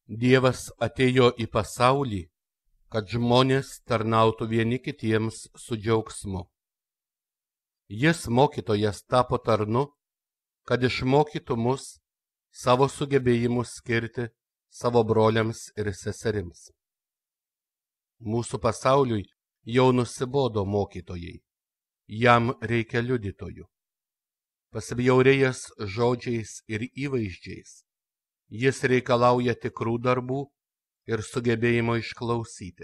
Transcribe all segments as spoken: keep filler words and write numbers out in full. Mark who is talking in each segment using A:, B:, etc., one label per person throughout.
A: Dievas atėjo į pasaulį, kad žmonės tarnautų vieni kitiems su džiaugsmu. Jis, mokytojas, tapo tarnu, kad išmokytų mus savo sugebėjimus skirti savo broliams ir seserims. Mūsų pasauliui jau nusibodo mokytojai, jam reikia liudytojų. Pasibjaurėjęs žodžiais ir įvaizdžiais, jis reikalauja tikrų darbų ir sugebėjimo išklausyti.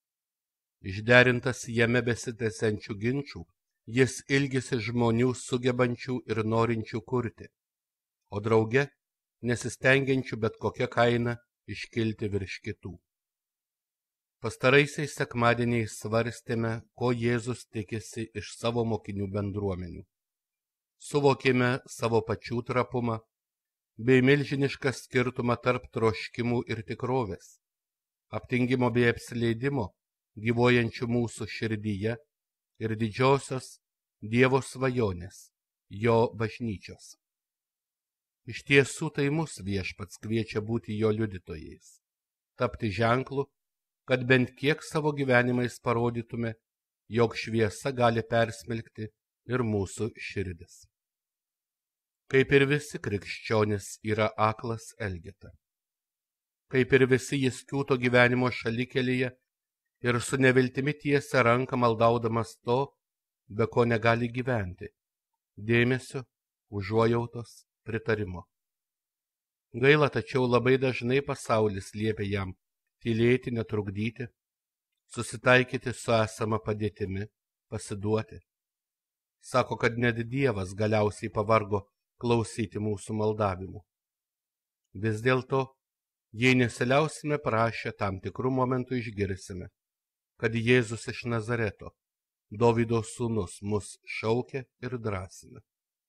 A: Išderintas jame besitęsiančių ginčų, jis ilgisi žmonių sugebančių ir norinčių kurti, o drauge nesistengiančių bet kokią kainą iškilti virš kitų. Pastaraisiais sekmadieniais svarstėme, ko Jėzus tikisi iš savo mokinių bendruomenių. Suvokėme savo pačių trapumą bei milžinišką skirtumą tarp troškimų ir tikrovės, aptingimo bei apsileidimo gyvuojančių mūsų širdyje ir didžiosios Dievo svajonės, jo bažnyčios. Iš tiesų tai mus Viešpats kviečia būti jo liudytojais, tapti ženklu, kad bent kiek savo gyvenimais parodytume, jog šviesa gali persmelkti ir mūsų širdis. Kaip ir visi krikščionys yra aklas Elgeta. Kaip ir visi jis kiūto gyvenimo šalikelyje ir su neviltimi tiesia ranką maldaudamas to, be ko negali gyventi – dėmesio, užuojautos, pritarimo. Gaila, tačiau labai dažnai pasaulis liepia jam tylėti, netrukdyti, susitaikyti su esama padėtimi, pasiduoti. Sako, kad net Dievas galiausiai pavargo klausyti mūsų maldavimų. Vis dėlto, jei nesiliausime prašę, tam tikrų momentų išgirsime, kad Jėzus iš Nazareto, Dovydo sūnus, mus šaukia ir drąsina.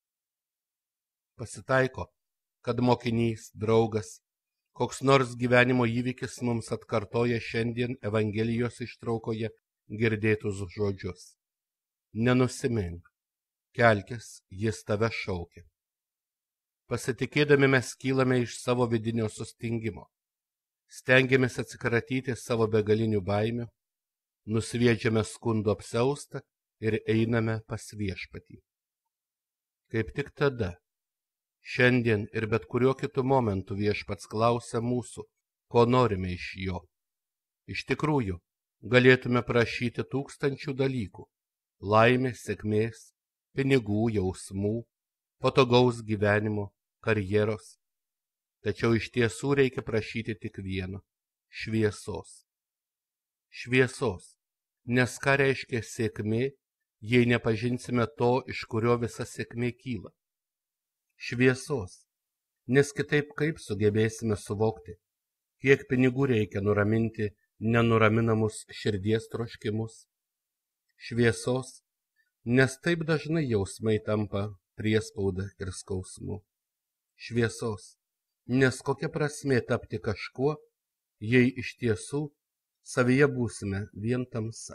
A: Pasitaiko, kad mokinys, draugas, koks nors gyvenimo įvykis mums atkartoja šiandien Evangelijos ištraukoje girdėtus žodžius. Nenusimink, kelkis, jis tave šaukia. Pasitikėdami mes kylame iš savo vidinio sustingimo, stengiamės atsikratyti savo begalinių baimių, nusviedžiame skundų apsiaustą ir einame pas Viešpatį. Kaip tik tada, šiandien ir bet kuriuo kitu momentu Viešpats klausia mūsų, ko norime iš jo. Iš tikrųjų, galėtume prašyti tūkstančių dalykų – laimės, sėkmės, pinigų, jausmų, patogaus gyvenimo, karjeros. Tačiau iš tiesų reikia prašyti tik vieno – šviesos. Šviesos, nes ką reiškia sėkmė, jei nepažinsime to, iš kurio visa sėkmė kyla. Šviesos, nes kitaip kaip sugebėsime suvokti, kiek pinigų reikia nuraminti nenuraminamus širdies troškimus. Šviesos, nes taip dažnai jausmai tampa priespauda ir skausmu. Šviesos, nes kokia prasmė tapti kažkuo, jei iš tiesų savyje būsime vien tamsa.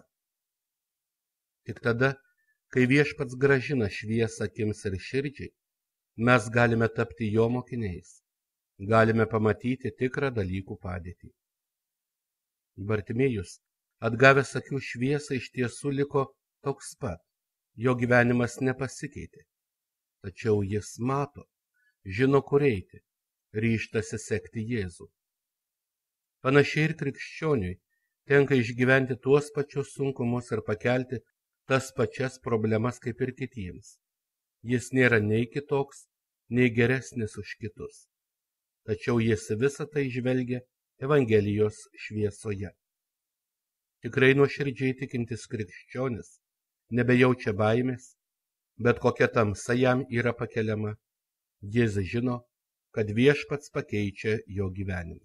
A: Tik tada, kai Viešpats gražina šviesą akims ir širdžiai, mes galime tapti jo mokiniais, galime pamatyti tikrą dalykų padėtį. Bartimėjus, atgavęs akių šviesą, iš tiesų liko toks pat, jo gyvenimas nepasikeitė. Tačiau jis mato, žino, kur eiti, ryžtasi sekti Jėzų. Panašiai ir krikščioniui tenka išgyventi tuos pačius sunkumus ir pakelti tas pačias problemas kaip ir kitiems. Jis nėra nei kitoks, nei geresnis už kitus. Tačiau jis visą tai žvelgia Evangelijos šviesoje. Tikrai nuoširdžiai tikintis krikščionis nebejaučia baimės, bet kokia tamsa jam yra pakeliama. Jis žino, kad Viešpats pakeičia jo gyvenimą.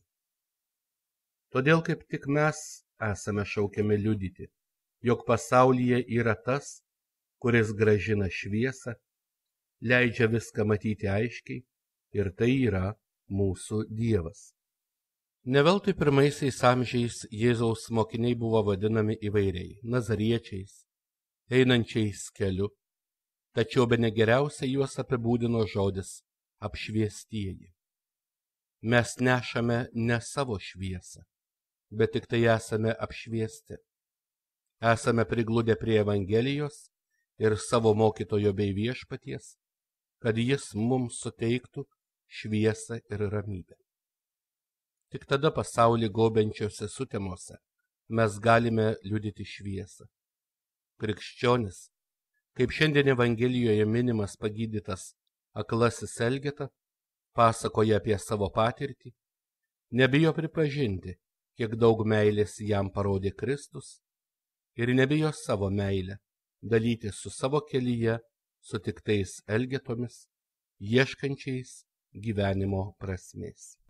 A: Todėl kaip tik mes esame šaukiami liudyti, jog pasaulyje yra tas, kuris gražina šviesą, leidžia viską matyti aiškiai ir tai yra mūsų Dievas. Ne veltui pirmaisiais amžiais Jėzaus mokiniai buvo vadinami įvairiai – nazariečiais, einančiais keliu, tačiau bene geriausiai juos apibūdino žodis apšviestieji. Mes nešame ne savo šviesą, bet tik tai esame apšviesti. Esame prigludę prie Evangelijos ir savo mokytojo bei viešpaties, kad jis mums suteiktų šviesą ir ramybę. Tik tada pasaulį gaubiančiose sutemose mes galime liudyti šviesą. Krikščionis, kaip šiandien Evangelijoje minimas pagydytas aklasis Elgeta, pasakoja apie savo patirtį, nebijo pripažinti, kiek daug meilės jam parodė Kristus ir nebijo savo meilę dalyti su savo kelyje sutiktais Elgetomis, ieškančiais gyvenimo prasmės.